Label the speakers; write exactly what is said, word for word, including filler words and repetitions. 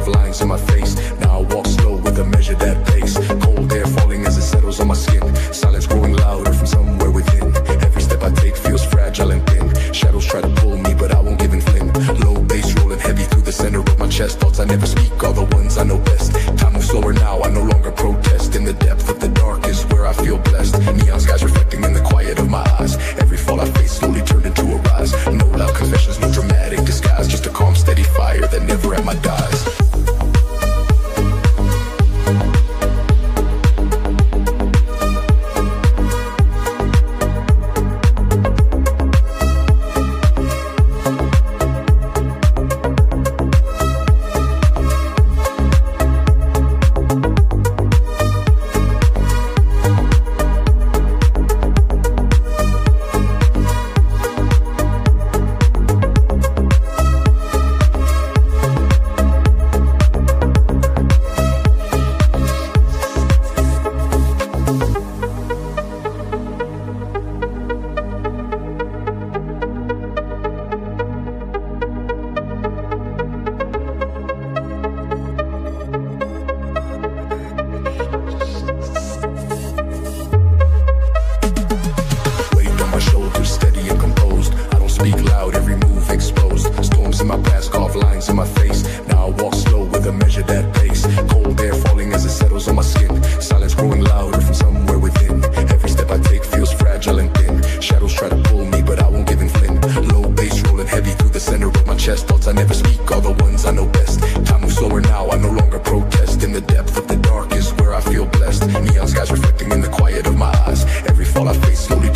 Speaker 1: carve lines in my face. Now I walk slow with a measured that pace. Cold air falling as it settles on my skin. Silence growing louder from somewhere within. Every step I take feels fragile and thin. Shadows try to pull me, but I won't give in flim. Low bass rolling heavy through the center of my chest. Thoughts I never speak, all the ones I know best. Time moves slower now, I no longer protest. In the depth of the dark is where I feel blessed. Neon skies reflecting in the quiet of my eyes. Every fall I face slowly turned into a rise. No loud confessions, no dramatic disguise. Just a calm, steady fire that never at my dies. I never speak, all the ones I know best. Time moves slower now, I no longer protest. In the depth of the dark is where I feel blessed. Neon skies reflecting in the quiet of my eyes. Every fall I face slowly